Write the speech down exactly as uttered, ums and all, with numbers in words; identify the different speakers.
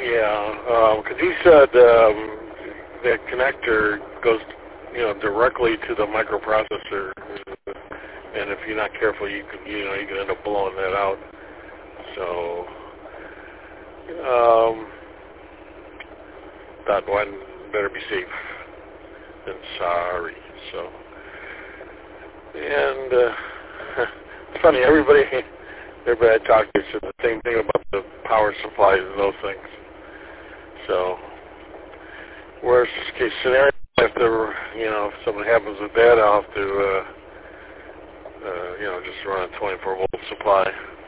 Speaker 1: Yeah, because he said um, that connector goes, you know, directly to the microprocessor, and if you're not careful, you can, you know, you can end up blowing that out. So, um, thought one better be safe than sorry. So, and uh, it's funny, everybody, everybody I talk to said the same thing about the power supplies and those things. So, worst case scenario, if there, you know, if something happens with that, I'll have to, uh, uh, you know, just run a twenty-four volt supply.